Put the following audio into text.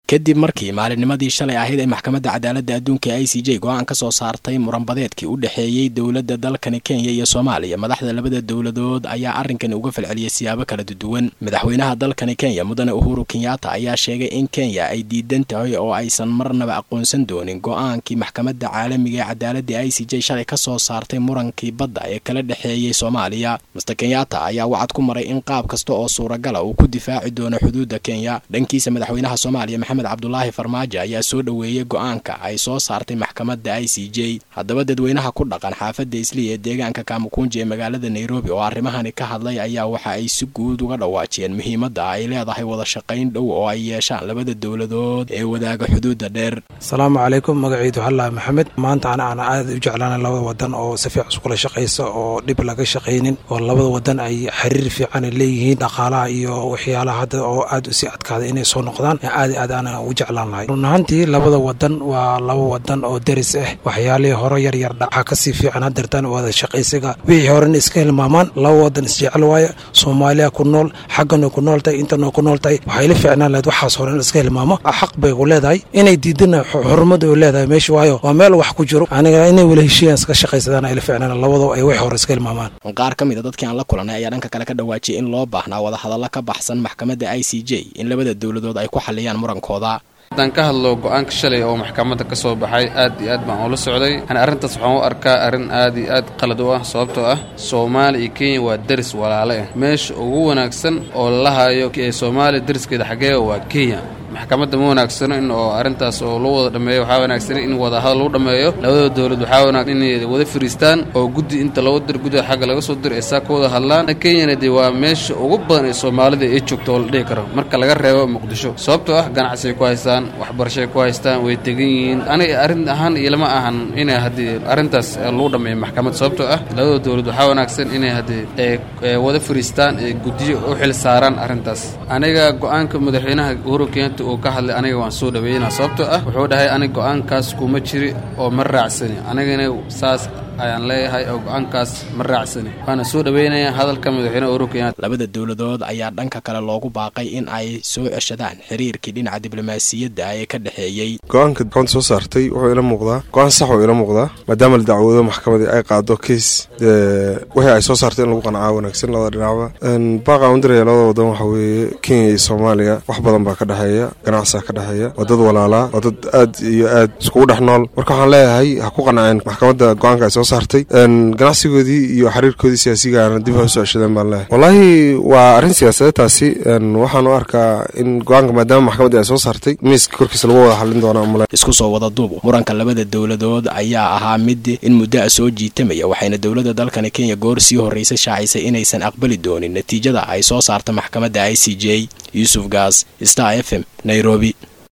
kadib markii maalinnimadii shalay ahayd ay maxkamadda cadaaladda adduunka ICJ go'aan ka soo saartay muranbadeedkii u dhaxeeyay dawladda dalkani Kenya iyo Soomaaliya madaxda labada dawladood ayaa arrinkan uga falceliyay siyaabo kala duwan madaxweynaha dalkani Kenya mudane Uhuru Kenyatta ayaa sheegay in Kenya ay diidan tahay oo aysan marnaba aqoonsan doonin go'aankii maxkamadda caalamiga ee cadaaladda ICJ shalay ka soo saartay murankii badda ee kala dhaxeeyay Soomaaliya Mr Kenyatta ayaa wacad ku maray in qaab kasta oo suuragal ah uu ku difaaci doono xuduudda Kenya dhankiisa madaxweynaha Soomaaliya Maxamed Cabdullaahi Farmaajo ayaa soo dhaweeyay go'aanka ay soo saartay maxkamadda ICJ haddaba dadweynaha ku dhaqan xaafadda Islii ee deegaanka Kamukunji ee magaalada Nairobi oo arrimahani ka hadlay ayaa waxa ay si guud uga dhawaajiyeen muhiimadda ay leedahay wada shaqayn dhow oo ay yeeshaan labada dawladood ee wadaaga xuduudda dheer. Assalaamu calaykum magaciidu Halla Maxamed maanta ana aad u jeclaana labada wadan oo si fiican isku shaqayso oo dib laga shaqaynin oo labada wadan ay xiriir fiican leeyihiin dhaqaalaha iyo waxyaalaha hadda oo aad u si adkaada inay soo noqdaan aad ana u jeclaanahay runtii labada wadan waa laba wadan oo daris ah waxyaalihii hore yar dhaca ka sii fiican hadartan wada shaqaysiga wixii horena iska hilmaamaan laba wadan isjecel waaye Soomaaliya ku nool xaqana ku nooltay intana ku nooltay waxay la fiicnaan lahayd waxaas horena iska hilmaamo xaq bay u leedahay inay diidana xurmad u leedahay meesha waayo waa meel wax ku jiro aniga inay wala heshiiyaan iska shaqaysadaan ay la fiicnaan labadoo ay wax hore iska hilmaamaan qaar kamid ah dadkii aan la kulanay ayaa dhanka kale ka dhawaajiyay in loo baahnaa wada hadallo ka baxsan maxkamadda ICJ in labada dawladood ay ku xaliyaan murankooda haddaan ka hadlo go'aanka shalay oo maxkamadda ka soo baxay aad iyo aad baan ula socday arrintaas waxaan u arkaa arrin aad iyo aad qalad u ah sababtoo ah Soomaaliya iyo Kenya waa daris walaalo ah meesha ugu wanaagsan oo la hayo ee Soomaaliya dariskeeda xagee waa Kenya maxkamadda ma wanaagsan in oo arrintaas oo loo wada dhameeyo waxa wanaagsan in wada hadal loo dhameeyo labada dawlad waxa wanaagsan in wada fariistaan oo guddi inta loo dir guddi xaq laga soo dir isa kooda hadlaan Kenya waa meesha ugu badan ee Soomaalida ay joogto oo la dhigi karo marka laga reebo Muqdisho sababtoo ah ganacsi ku haystaan waxbarasho ku haystaan way tagan yihiin aniga arrin ahaan ilama ahan inay hadii arrintaas loo dhameeyo maxkamad sababtoo ah labada dawlad waxa wanaagsan inay hadii wada fariistaan ee guddi u xil saaran arrintaas aniga go'aanka madaxweynaha Uhuru Kenyatta oo ka hadlay aniga waan soo dhaweeyay sababtoo ah wuxuu dhahay aniga go'aankaas kuma jiri oo ma raacsani anigana saas ayaan leeyahay oo go'aankaas ma raacsani waana soo dhaweynaya hadalka madaxweynaha Uhuru Kenyatta labada dawladood ayaa dhanka kale loogu baaqay in ay soo ceshadaan xiriirkii dhinaca diblomaasiyadda ee ka dhaxeeyay go'aanka maxkamadda soo saartay wuxuu ila muuqdaa go'aan sax oo ila muuqdaa maadaama la dacwado maxkamadda ay qaado case wixii ay soo saartay in lagu qanacaa wanaagsan labada dhinacba baaqa undiraya labada wadan waxa weeye Kenya iyo Soomaaliya wax badan baa ka dhaxeeya ganacsiga ka dhaxeeya wadada walaala wadad aad iyo aad isku dhex nool marka waxaan leeyahay ha ku qanaceen maxkamadda go'aanka ay soo saartay ganacsigoodii iyo xiriirkoodii siyaasiga aan dib u soo ceshadeen baan leeyahay wallahi waa arrin siyaasadeed taasi waxaan u arkaa in go'aanka maadaama maxkamadda ay soo saartay miiska korkiisa lagu wada xalin doono ama isku soo wada duub muranka labada dawladood ayaa ahaa mid in muddo soo jiitamaya waxayna dawladda dalkani Kenya goor sii horeysay shaacisay inaysan aqbali doonin natiijada ay soo saartay maxkamadda ICJ Yusuf Gas Star FM Nairobi